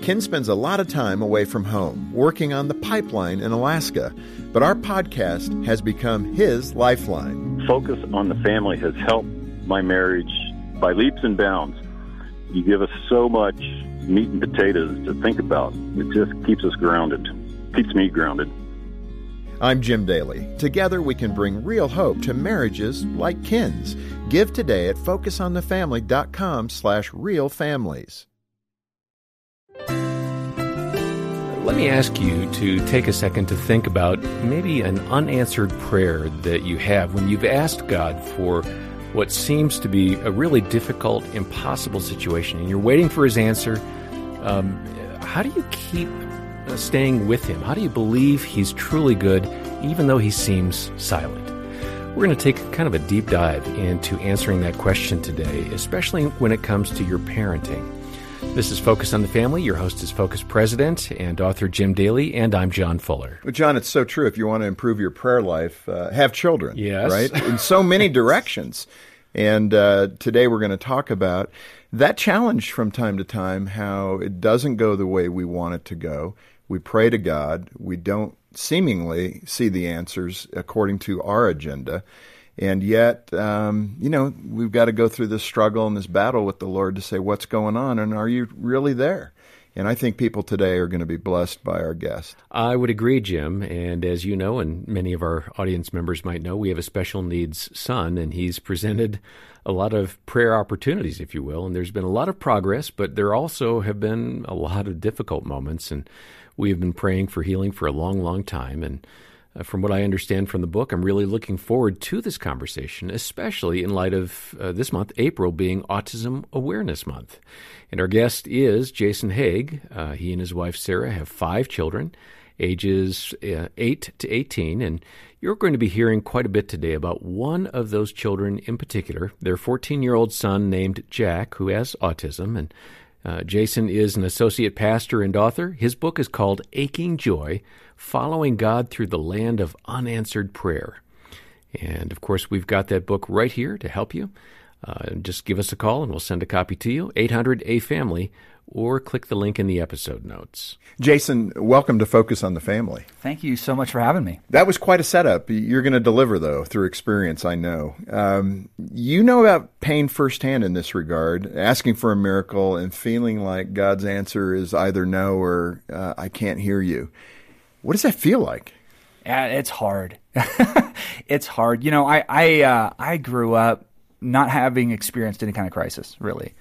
Ken spends a lot of time away from home, working on the pipeline in Alaska, but our podcast has become his lifeline. Focus on the Family has helped my marriage by leaps and bounds. You give us so much meat and potatoes to think about. It just keeps us grounded, keeps me grounded. I'm Jim Daly. Together we can bring real hope to marriages like Ken's. Give today at focusonthefamily.com/realfamilies. Let me ask you to take a second to think about maybe an unanswered prayer that you have when you've asked God for what seems to be a really difficult, impossible situation, and you're waiting for His answer. How do you keep staying with Him? How do you believe He's truly good, even though He seems silent? We're going to take kind of a deep dive into answering that question today, especially when it comes to your parenting. This is Focus on the Family. Your host is Focus President and author Jim Daly, and I'm John Fuller. Well, John, it's so true. If you want to improve your prayer life, have children, yes. Right? In so many directions. And today we're going to talk about that challenge from time to time, how it doesn't go the way we want it to go. We pray to God. We don't seemingly see the answers according to our agenda. And yet, we've got to go through this struggle and this battle with the Lord to say, what's going on, and are you really there? And I think people today are going to be blessed by our guest. I would agree, Jim. And as you know, and many of our audience members might know, we have a special needs son, and he's presented a lot of prayer opportunities, if you will. And there's been a lot of progress, but there also have been a lot of difficult moments. And we have been praying for healing for a long, long time. And from what I understand from the book, I'm really looking forward to this conversation, especially in light of this month, April, being Autism Awareness Month. And our guest is Jason Haig. He and his wife, Sarah, have 5 children, ages 8 to 18. And you're going to be hearing quite a bit today about one of those children in particular, their 14-year-old son named Jack, who has autism. And Jason is an associate pastor and author. His book is called Aching Joy, Following God Through the Land of Unanswered Prayer. And, of course, we've got that book right here to help you. Just give us a call and we'll send a copy to you, 800-A-FAMILY, or click the link in the episode notes. Jason, welcome to Focus on the Family. Thank you so much for having me. That was quite a setup. You're going to deliver, though, through experience, I know. You know about pain firsthand in this regard, asking for a miracle and feeling like God's answer is either no or I can't hear you. What does that feel like? It's hard. It's hard. You know, I grew up not having experienced any kind of crisis, really.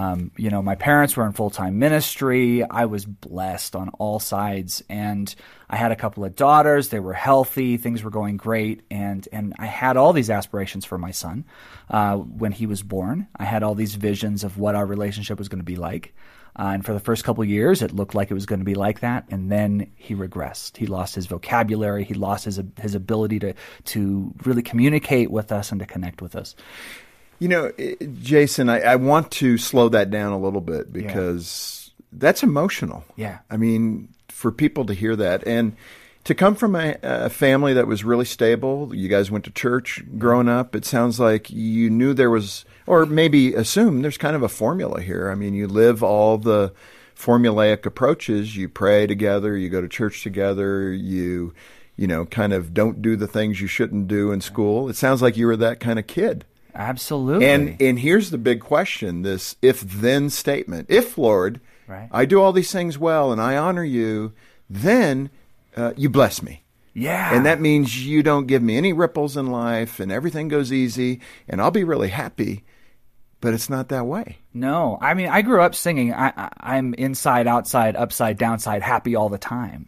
My parents were in full-time ministry. I was blessed on all sides, and I had a couple of daughters. They were healthy. Things were going great, and I had all these aspirations for my son when he was born. I had all these visions of what our relationship was going to be like. And for the first couple of years, it looked like it was going to be like that. And then he regressed. He lost his vocabulary. He lost his ability to really communicate with us and to connect with us. You know, Jason, I want to slow that down a little bit because that's emotional. Yeah. I mean, for people to hear that and to come from a family that was really stable, you guys went to church growing up, it sounds like you knew there was, or maybe assume there's kind of a formula here. I mean, you live all the formulaic approaches. You pray together, you go to church together, you kind of don't do the things you shouldn't do in school. It sounds like you were that kind of kid. Absolutely. And here's the big question, this if-then statement. If, Lord, right, I do all these things well and I honor you, then you bless me. Yeah. And that means you don't give me any ripples in life and everything goes easy and I'll be really happy. But it's not that way. No. I mean, I grew up singing, I'm inside, outside, upside, downside, happy all the time.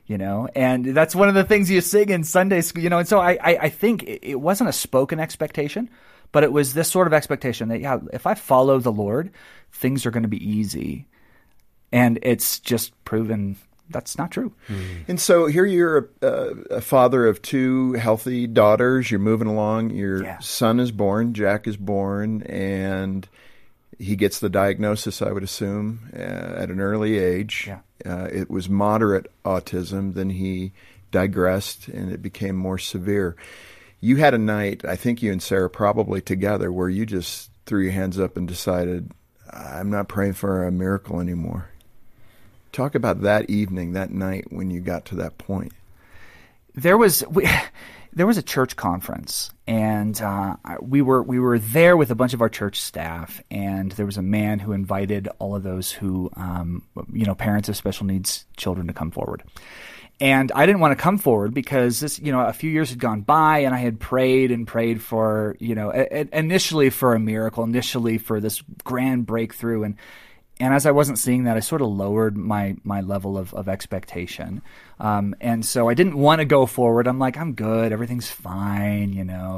And that's one of the things you sing in Sunday school, and so I think it wasn't a spoken expectation, but it was this sort of expectation that, if I follow the Lord, things are going to be easy. And it's just proven that's not true. And so here you're a father of 2 healthy daughters. You're moving along. Your son is born, Jack is born, and he gets the diagnosis, I would assume, at an early age. Yeah. It was moderate autism. Then he digressed, and it became more severe. You had a night, I think you and Sarah probably together, where you just threw your hands up and decided, I'm not praying for a miracle anymore. Talk about that evening, that night when you got to that point. There was a church conference, and we were there with a bunch of our church staff, and there was a man who invited all of those who, parents of special needs children to come forward. And I didn't want to come forward because this, a few years had gone by, and I had prayed for, initially for a miracle, initially for this grand breakthrough, and as I wasn't seeing that, I sort of lowered my level of expectation. And so I didn't want to go forward. I'm like, I'm good. Everything's fine,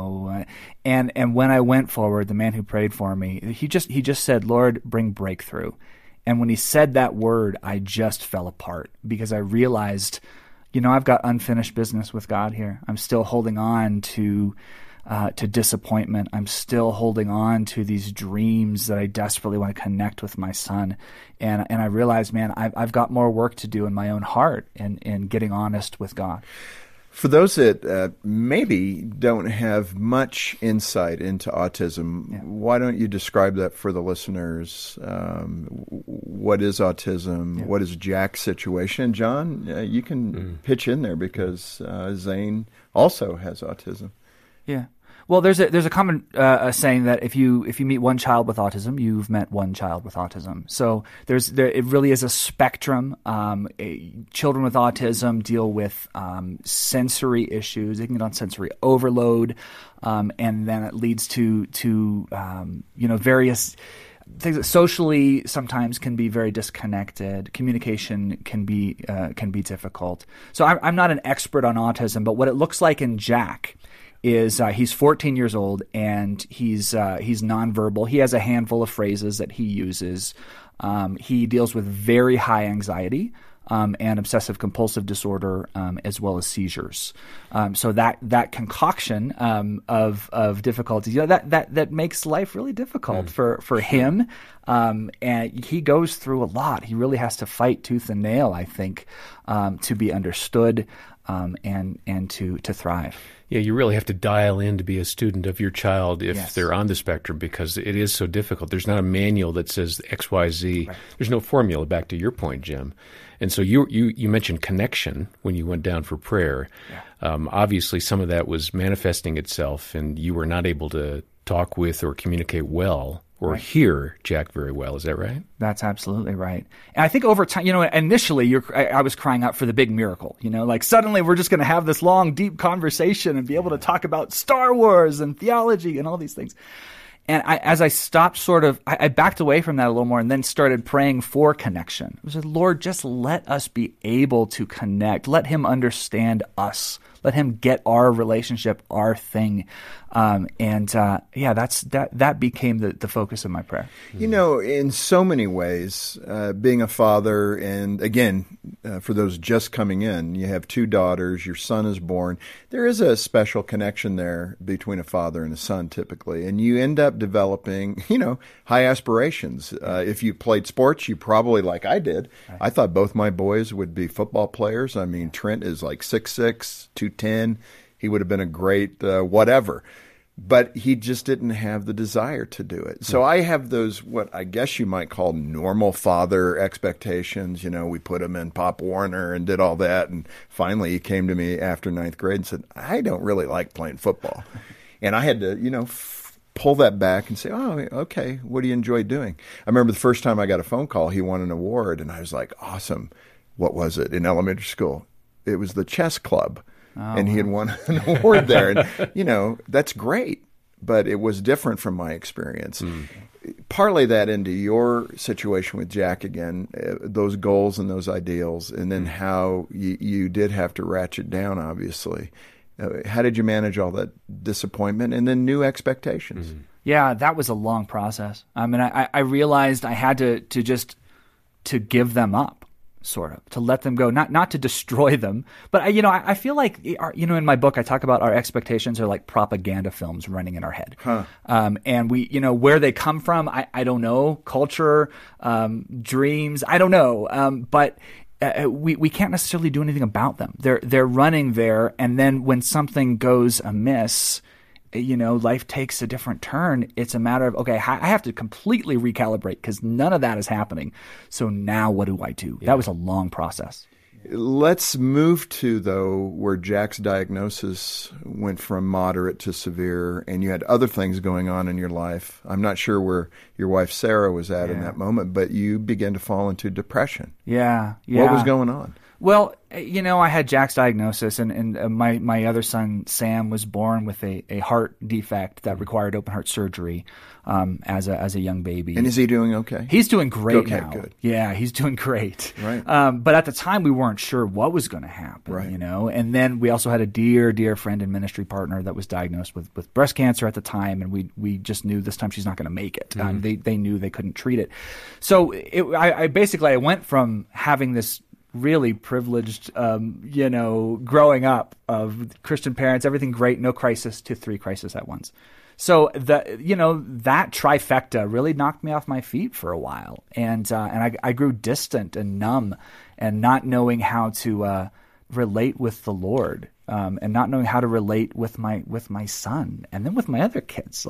And when I went forward, the man who prayed for me, he just said, Lord, bring breakthrough. And when he said that word, I just fell apart because I realized, I've got unfinished business with God here. I'm still holding on to disappointment. I'm still holding on to these dreams that I desperately want to connect with my son. And I realized, man, I've got more work to do in my own heart in getting honest with God. For those that maybe don't have much insight into autism, Why don't you describe that for the listeners? What is autism? Yeah. What is Jack's situation? And John, you can pitch in there because Zane also has autism. Yeah. Well, there's a common saying that if you meet one child with autism, you've met one child with autism. So it really is a spectrum. Children with autism deal with sensory issues. They can get on sensory overload, and then it leads to various things that socially sometimes can be very disconnected. Communication can be difficult. So I'm not an expert on autism, but what it looks like in Jack is he's 14 years old and he's nonverbal. He has a handful of phrases that he uses. He deals with very high anxiety and obsessive compulsive disorder, as well as seizures. So that concoction of difficulties, that makes life really difficult for him. And he goes through a lot. He really has to fight tooth and nail, I think, to be understood and to thrive. Yeah, you really have to dial in to be a student of your child if they're on the spectrum, because it is so difficult. There's not a manual that says X, Y, Z. Right. There's no formula, back to your point, Jim. And so you mentioned connection when you went down for prayer. Yeah. Obviously, some of that was manifesting itself, and you were not able to talk with or communicate well or hear Jack very well. Is that right? That's absolutely right. And I think over time, initially I was crying out for the big miracle, like suddenly we're just going to have this long, deep conversation and be able to talk about Star Wars and theology and all these things. And as I stopped I backed away from that a little more and then started praying for connection. I said, Lord, just let us be able to connect. Let him understand us. Let him get our relationship, our thing. That became the focus of my prayer. In so many ways, being a father, and again, for those just coming in, you have 2 daughters, your son is born. There is a special connection there between a father and a son typically, and you end up developing, high aspirations. If you played sports, you probably, like I did, I thought both my boys would be football players. I mean, Trent is like 6'6", 210. He would have been a great whatever. But he just didn't have the desire to do it. So I have those, what I guess you might call normal father expectations. We put him in Pop Warner and did all that. And finally he came to me after 9th grade and said, I don't really like playing football. And I had to, pull that back and say, oh, okay, what do you enjoy doing? I remember the first time I got a phone call, he won an award. And I was like, awesome. What was it? In elementary school. It was the chess club. Oh, and he had won an award there. And, that's great, but it was different from my experience. Parlay that into your situation with Jack again, those goals and those ideals, and then how you did have to ratchet down, obviously. How did you manage all that disappointment and then new expectations? Yeah, that was a long process. I mean, I realized I had to give them up. Sort of, to let them go, not to destroy them, but I feel like in my book I talk about our expectations are like propaganda films running in our head, and we where they come from I don't know, culture, dreams, I don't know, but we can't necessarily do anything about them. They're running there, and then when something goes amiss, life takes a different turn. It's a matter of, okay, I have to completely recalibrate because none of that is happening. So now what do I do? Yeah. That was a long process. Let's move to, though, where Jack's diagnosis went from moderate to severe, and you had other things going on in your life. I'm not sure where your wife Sarah was at in that moment, but you began to fall into depression. Yeah. What was going on? Well, I had Jack's diagnosis, and my other son, Sam, was born with a heart defect that required open heart surgery as a young baby. And is he doing okay? He's doing great now. Good. Yeah, he's doing great. Right. But at the time, we weren't sure what was going to happen, right. And then we also had a dear friend and ministry partner that was diagnosed with breast cancer at the time, and we just knew this time she's not going to make it. Mm-hmm. They knew they couldn't treat it. So I went from having this really privileged, growing up of Christian parents, everything great, no crisis, to 3 crises at once. So that trifecta really knocked me off my feet for a while, and I grew distant and numb, and not knowing how to relate with the Lord, and not knowing how to relate with my son, and then with my other kids.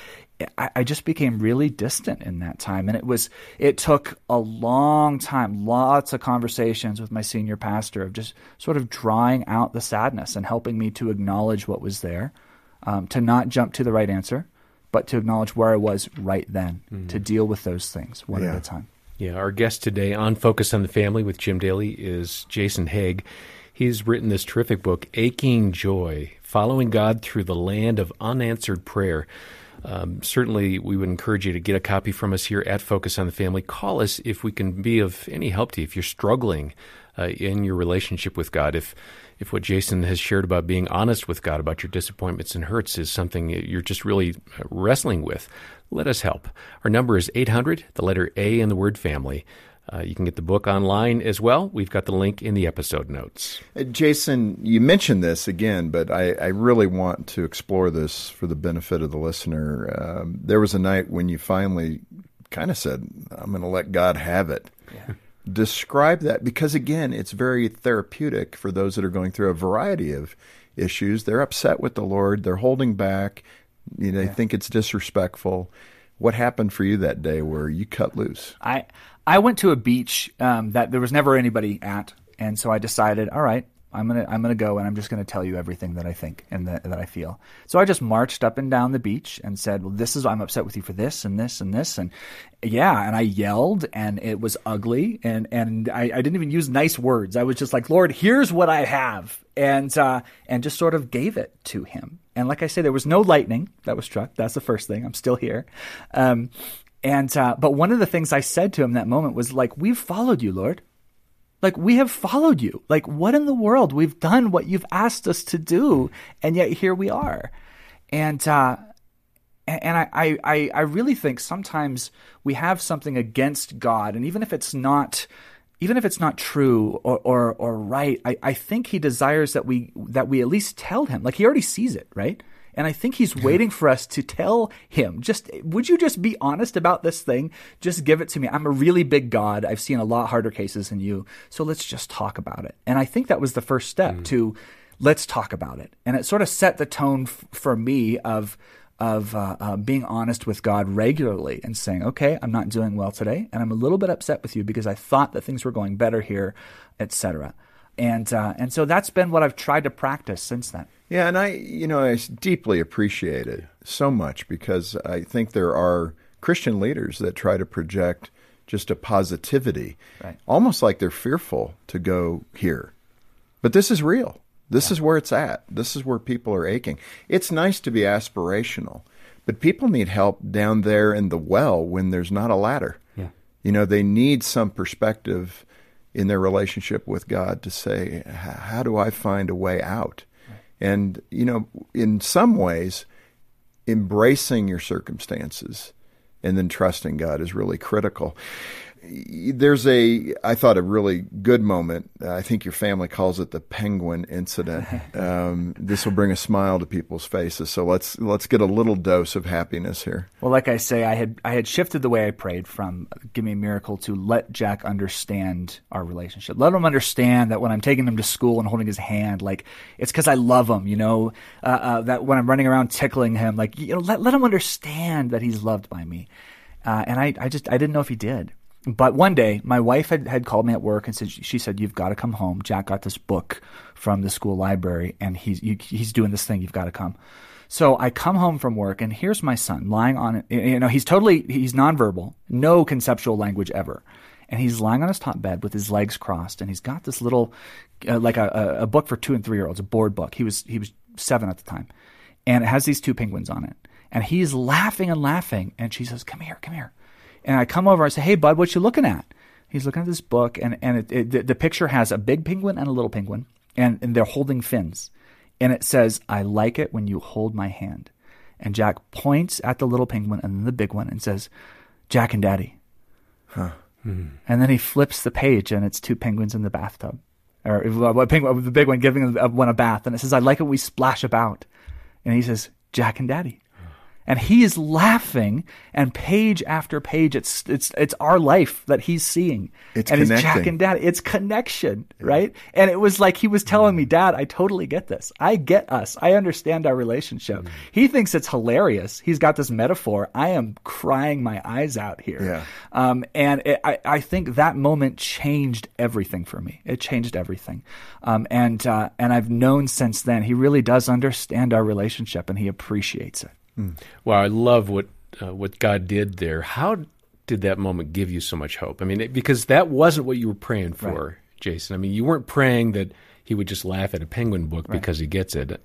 I just became really distant in that time, and it took a long time, lots of conversations with my senior pastor of just sort of drawing out the sadness and helping me to acknowledge what was there, to not jump to the right answer, but to acknowledge where I was right then, to deal with those things one at a time. Yeah, our guest today on Focus on the Family with Jim Daly is Jason Haig. He's written this terrific book, Aching Joy, Following God Through the Land of Unanswered Prayer. Certainly, we would encourage you to get a copy from us here at Focus on the Family. Call us if we can be of any help to you, if you're struggling in your relationship with God, if what Jason has shared about being honest with God about your disappointments and hurts is something you're just really wrestling with. Let us help. Our number is 800, the letter A in the word family. You can get the book online as well. We've got the link in the episode notes. Jason, you mentioned this again, but I really want to explore this for the benefit of the listener. There was a night when you finally kind of said, I'm going to let God have it. Yeah. Describe that, because, again, it's very therapeutic for those that are going through a variety of issues. They're upset with the Lord. They're holding back. They think it's disrespectful. What happened for you that day where you cut loose? I went to a beach that there was never anybody at, and so I decided, all right, I'm gonna go, and I'm just gonna tell you everything that I think and that I feel. So I just marched up and down the beach and said, well, I'm upset with you for this and this and this, and and I yelled, and it was ugly, and I didn't even use nice words. I was just like, Lord, here's what I have, and just sort of gave it to him. And like I say, there was no lightning that was struck. That's the first thing. I'm still here. But one of the things I said to him that moment was like, we've followed you, Lord. Like, we have followed you. Like, what in the world? We've done what you've asked us to do, and yet here we are. And I really think sometimes we have something against God, and even if it's not true or right, I think he desires that we at least tell him. Like, he already sees it, right? And I think he's waiting for us to tell him, would you just be honest about this thing? Just give it to me. I'm a really big God. I've seen a lot harder cases than you. So let's just talk about it. And I think that was the first step to let's talk about it. And it sort of set the tone for me of being honest with God regularly and saying, okay, I'm not doing well today, and I'm a little bit upset with you because I thought that things were going better here, etc. And so that's been what I've tried to practice since then. Yeah, and I deeply appreciate it so much, because I think there are Christian leaders that try to project just a positivity, right, almost like they're fearful to go here. But this is real. This is where it's at. This is where people are aching. It's nice to be aspirational, but people need help down there in the well when there's not a ladder. Yeah. They need some perspective in their relationship with God to say, how do I find a way out? Right. And, in some ways, embracing your circumstances and then trusting God is really critical. there's I thought a really good moment. I think your family calls it the penguin incident. This will bring a smile to people's faces. So let's get a little dose of happiness here. Well, like I say, I had shifted the way I prayed from give me a miracle to let Jack understand our relationship. Let him understand that when I'm taking him to school and holding his hand, like it's because I love him, that when I'm running around tickling him, like, let him understand that he's loved by me. And I didn't know if he did. But one day, my wife had called me at work and she said, you've got to come home. Jack got this book from the school library, and he's doing this thing. You've got to come. So I come home from work, and here's my son lying on it. He's nonverbal, no conceptual language ever. And he's lying on his top bed with his legs crossed, and he's got this little, like a book for 2- and 3-year-olds, a board book. He was 7 at the time. And it has these 2 penguins on it. And he's laughing and laughing, and she says, come here. And I come over, I say, hey, bud, what you looking at? He's looking at this book, and the picture has a big penguin and a little penguin, and they're holding fins. And it says, I like it when you hold my hand. And Jack points at the little penguin and then the big one and says, Jack and Daddy. Huh. And then he flips the page, and it's 2 penguins in the bathtub. Or the big one giving one a bath. And it says, I like it when we splash about. And he says, Jack and Daddy. And he is laughing, and page after page, it's our life that he's seeing. It's and connecting. It's Jack and Dad. It's connection, right? And it was like he was telling me, Dad, I totally get this. I get us. I understand our relationship. He thinks it's hilarious. He's got this metaphor. I am crying my eyes out here. Yeah. I think that moment changed everything for me. It changed everything. And I've known since then he really does understand our relationship, and he appreciates it. Wow, I love what God did there. How did that moment give you so much hope? I mean, because that wasn't what you were praying for, right, Jason. I mean, you weren't praying that he would just laugh at a penguin book because he gets it.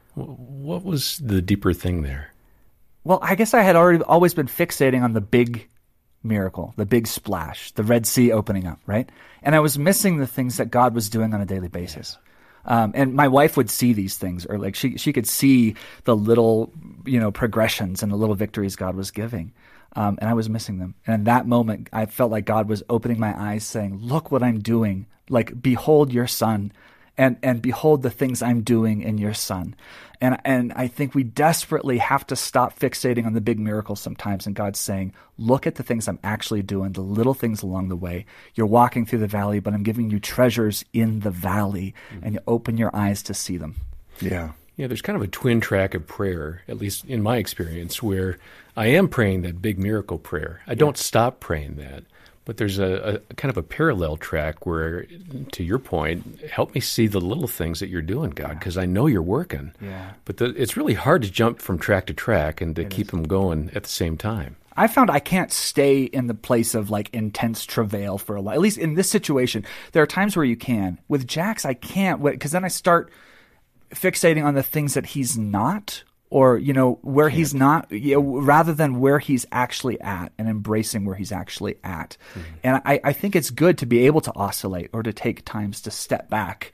What was the deeper thing there? Well, I guess I had always been fixating on the big miracle, the big splash, the Red Sea opening up, right? And I was missing the things that God was doing on a daily basis. And my wife would see these things, or like she could see the little, progressions and the little victories God was giving. And I was missing them. And in that moment, I felt like God was opening my eyes saying, look what I'm doing. Like, behold your son, and behold the things I'm doing in your son. And I think we desperately have to stop fixating on the big miracles sometimes. And God's saying, look at the things I'm actually doing, the little things along the way. You're walking through the valley, but I'm giving you treasures in the valley. And you open your eyes to see them. Yeah. Yeah, there's kind of a twin track of prayer, at least in my experience, where I am praying that big miracle prayer. I don't stop praying that. But there's a kind of a parallel track where, to your point, help me see the little things that you're doing, God, because I know you're working. Yeah. But it's really hard to jump from track to track and to keep them going at the same time. I found I can't stay in the place of like intense travail for a while. At least in this situation, there are times where you can. With Jax, I can't, because then I start fixating on the things that he's not, or, where he's not, rather than where he's actually at, and embracing where he's actually at. Mm-hmm. And I think it's good to be able to oscillate, or to take times to step back,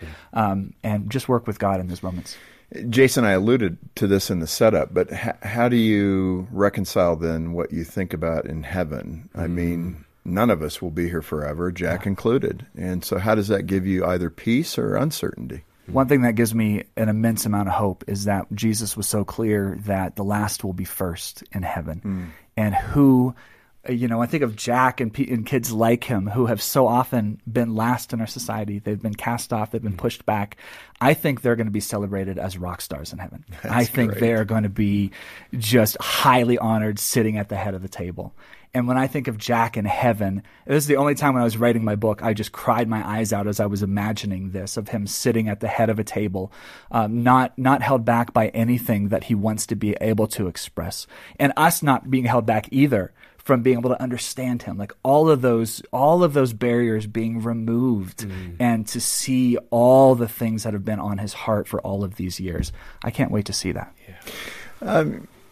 and just work with God in those moments. Jason, I alluded to this in the setup, but how do you reconcile then what you think about in heaven? I mean, none of us will be here forever, Jack included. And so how does that give you either peace or uncertainty? One thing that gives me an immense amount of hope is that Jesus was so clear that the last will be first in heaven. And who, I think of Jack and kids like him who have so often been last in our society. They've been cast off. They've been pushed back. I think they're going to be celebrated as rock stars in heaven. I think they're going to be just highly honored, sitting at the head of the table. And when I think of Jack in heaven, this is the only time when I was writing my book, I just cried my eyes out as I was imagining this, of him sitting at the head of a table, not held back by anything that he wants to be able to express. And us not being held back either from being able to understand him, like all of those barriers being removed, and to see all the things that have been on his heart for all of these years. I can't wait to see that. Yeah.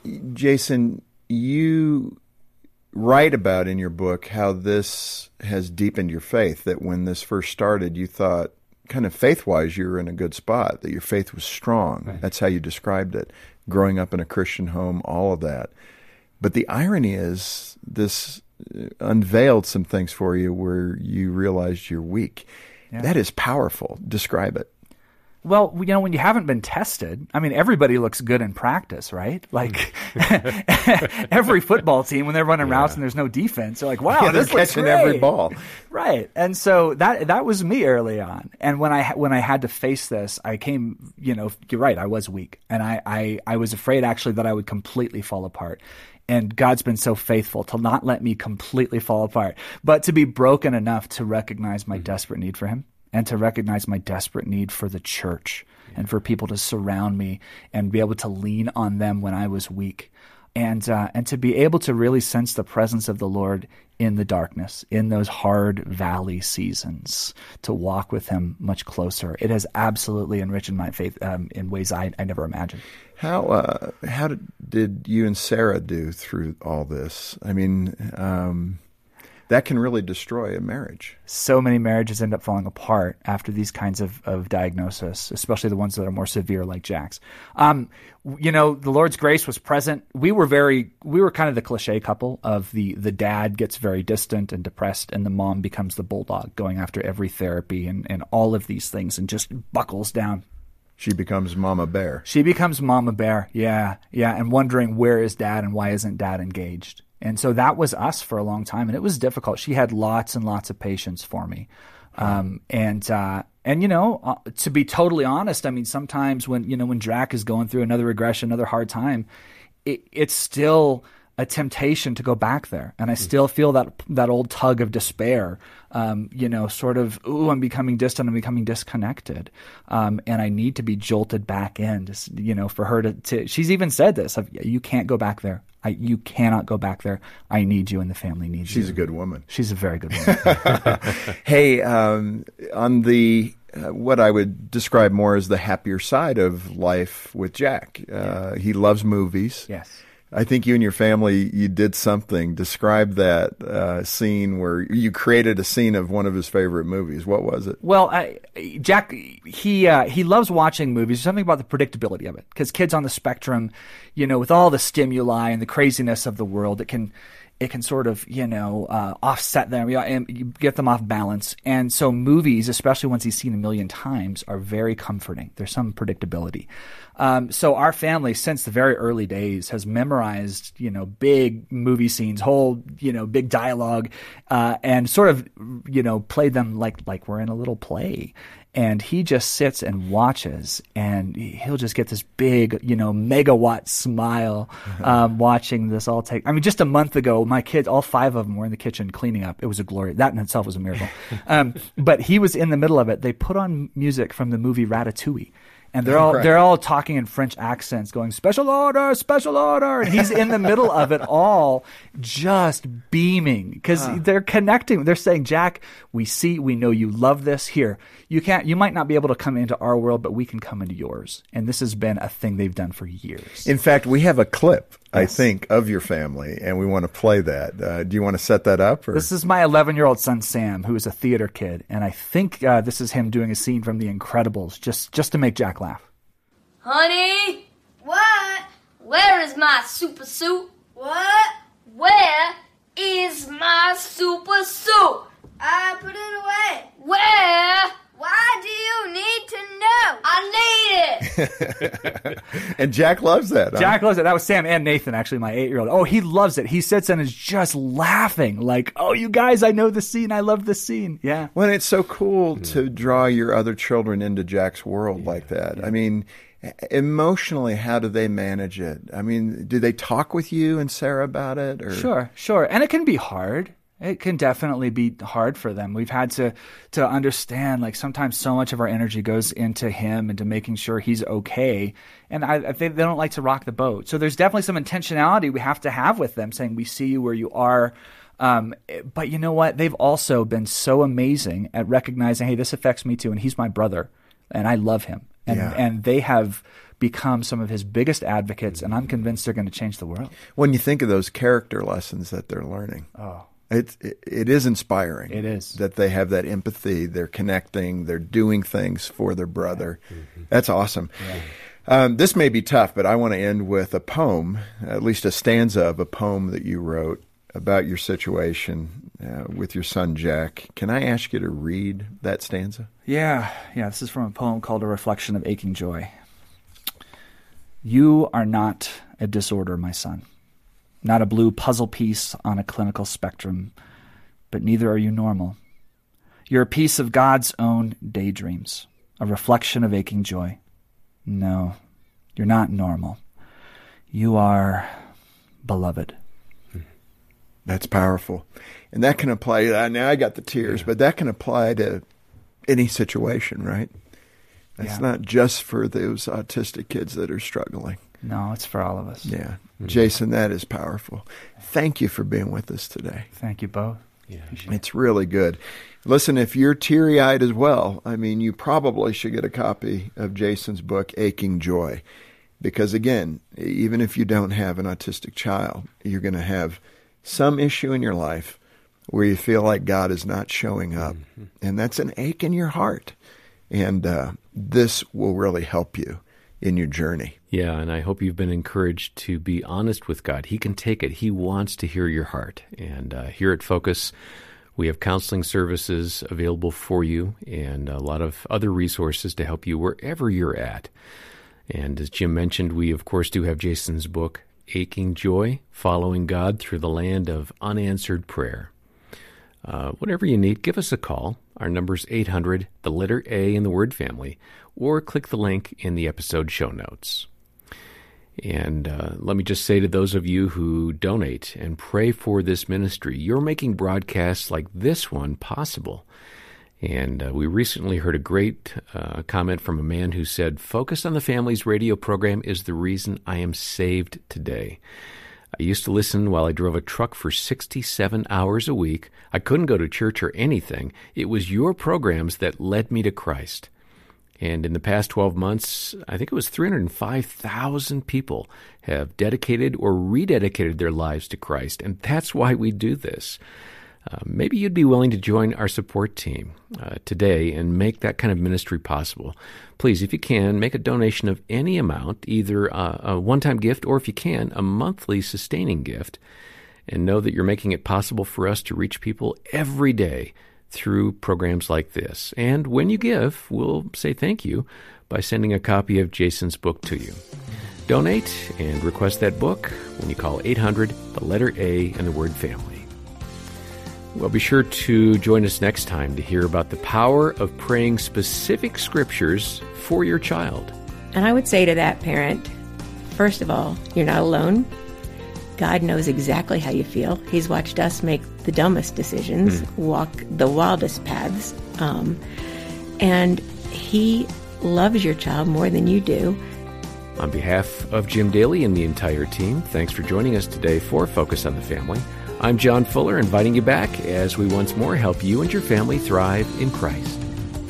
Jason, you write about in your book how this has deepened your faith, that when this first started, you thought kind of faith-wise you were in a good spot, that your faith was strong. Right. That's how you described it, growing up in a Christian home, all of that. But the irony is this unveiled some things for you where you realized you're weak. Yeah. That is powerful. Describe it. Well, when you haven't been tested, I mean, everybody looks good in practice, right? Like every football team, when they're running routes and there's no defense, they're like, wow, this looks catching great. Every ball. Right. And so that was me early on. And when I had to face this, I came, you're right, I was weak. And I was afraid actually that I would completely fall apart. And God's been so faithful to not let me completely fall apart, but to be broken enough to recognize my desperate need for him. And to recognize my desperate need for the church and for people to surround me and be able to lean on them when I was weak. And to be able to really sense the presence of the Lord in the darkness, in those hard valley seasons, to walk with him much closer. It has absolutely enriched my faith in ways I never imagined. How did you and Sarah do through all this? I mean, that can really destroy a marriage. So many marriages end up falling apart after these kinds of diagnosis, especially the ones that are more severe like Jack's. The Lord's grace was present. We were kind of the cliche couple of the dad gets very distant and depressed, and the mom becomes the bulldog going after every therapy and all of these things and just buckles down. She becomes Mama Bear. She becomes Mama Bear, yeah, and wondering where is Dad and why isn't Dad engaged? And so that was us for a long time, and it was difficult. She had lots and lots of patience for me. To be totally honest, I mean, sometimes when Jack is going through another regression, another hard time, it's still a temptation to go back there. And I still feel that old tug of despair, sort of, I'm becoming distant, I'm becoming disconnected. And I need to be jolted back in, for her to she's even said this, you can't go back there. You cannot go back there. I need you and the family needs you. She's a good woman. She's a very good woman. Hey, on the what I would describe more as the happier side of life with Jack, he loves movies. Yes. I think you and your family, you did something. Describe that scene where you created a scene of one of his favorite movies. What was it? Well, Jack, he loves watching movies. There's something about the predictability of it. Because kids on the spectrum, with all the stimuli and the craziness of the world, it can sort of, offset them and you get them off balance. And so movies, especially ones he's seen a million times, are very comforting. There's some predictability. So our family, since the very early days, has memorized, big movie scenes, whole, big dialogue, and sort of, played them like we're in a little play. And he just sits and watches, and he'll just get this big, megawatt smile watching this all take. I mean, just a month ago, my kids, all 5 of them, were in the kitchen cleaning up. It was a glory. That in itself was a miracle. But he was in the middle of it. They put on music from the movie Ratatouille. And they're all talking in French accents, going, special order, and he's in the middle of it all, just beaming, because they're connecting. They're saying, Jack, we know you love this. Here, you might not be able to come into our world, but we can come into yours. And this has been a thing they've done for years. In fact, we have a clip, I think, of your family, and we want to play that. Do you want to set that up? Or? This is my 11-year-old son, Sam, who is a theater kid, and I think this is him doing a scene from The Incredibles, just to make Jack laugh. Honey? What? Where is my super suit? What? Where is my super suit? I put it away. Where? Why do you need to know? I need it. And Jack loves that. Huh? Jack loves it. That was Sam and Nathan, actually, my 8-year-old. Oh, he loves it. He sits and is just laughing like, oh, you guys, I know the scene. I love this scene. Yeah. Well, it's so cool to draw your other children into Jack's world like that. Yeah. I mean, emotionally, how do they manage it? I mean, do they talk with you and Sarah about it? Or? Sure. And it can be hard. It can definitely be hard for them. We've had to understand, like, sometimes so much of our energy goes into him and to making sure he's okay. And I think they don't like to rock the boat. So there's definitely some intentionality we have to have with them, saying, we see you where you are. But you know what? They've also been so amazing at recognizing, hey, this affects me too. And he's my brother and I love him. And they have become some of his biggest advocates. And I'm convinced they're going to change the world. When you think of those character lessons that they're learning. It is inspiring. It is. That they have that empathy, they're connecting, they're doing things for their brother. Yeah. Mm-hmm. That's awesome. Yeah. This may be tough, but I want to end with a poem, at least a stanza of a poem that you wrote. about your situation with your son, Jack. Can I ask you to read that stanza? Yeah. This is from a poem called A Reflection of Aching Joy. You are not a disorder, my son, not a blue puzzle piece on a clinical spectrum, but neither are you normal. You're a piece of God's own daydreams, a reflection of aching joy. No, you're not normal. You are beloved. That's powerful. And that can apply, now I got the tears, but that can apply to any situation, right? That's not just for those autistic kids that are struggling. No, it's for all of us. Yeah. Jason, that is powerful. Thank you for being with us today. Thank you both. Yeah. It's really good. Listen, if you're teary-eyed as well, I mean, you probably should get a copy of Jason's book, Aching Joy. Because again, even if you don't have an autistic child, you're going to have some issue in your life where you feel like God is not showing up. Mm-hmm. And that's an ache in your heart. And this will really help you in your journey. Yeah, and I hope you've been encouraged to be honest with God. He can take it. He wants to hear your heart. And here at Focus, we have counseling services available for you and a lot of other resources to help you wherever you're at. And as Jim mentioned, we, of course, do have Jason's book, Aching Joy, Following God Through the Land of Unanswered Prayer. Whatever you need, give us a call. Our number's 800, the letter A in the word family, or click the link in the episode show notes. And let me just say to those of you who donate and pray for this ministry, you're making broadcasts like this one possible. And we recently heard a great comment from a man who said, Focus on the Family's radio program is the reason I am saved today. I used to listen while I drove a truck for 67 hours a week. I couldn't go to church or anything. It was your programs that led me to Christ. And in the past 12 months, I think it was 305,000 people have dedicated or rededicated their lives to Christ. And that's why we do this. Maybe you'd be willing to join our support team today and make that kind of ministry possible. Please, if you can, make a donation of any amount, either a one-time gift or, if you can, a monthly sustaining gift. And know that you're making it possible for us to reach people every day through programs like this. And when you give, we'll say thank you by sending a copy of Jason's book to you. Donate and request that book when you call 800, the letter A, and the word family. Well, be sure to join us next time to hear about the power of praying specific scriptures for your child. And I would say to that parent, first of all, you're not alone. God knows exactly how you feel. He's watched us make the dumbest decisions, walk the wildest paths, and He loves your child more than you do. On behalf of Jim Daly and the entire team, thanks for joining us today for Focus on the Family. I'm John Fuller, inviting you back as we once more help you and your family thrive in Christ.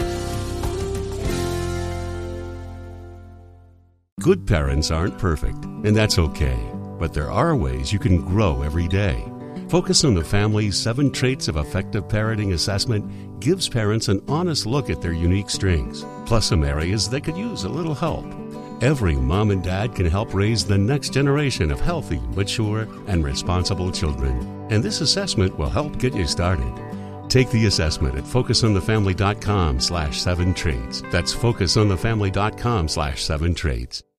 Good parents aren't perfect, and that's okay. But there are ways you can grow every day. Focus on the Family's 7 Traits of Effective Parenting assessment gives parents an honest look at their unique strengths, plus some areas that could use a little help. Every mom and dad can help raise the next generation of healthy, mature, and responsible children. And this assessment will help get you started. Take the assessment at focusonthefamily.com/7traits. That's focusonthefamily.com/7traits.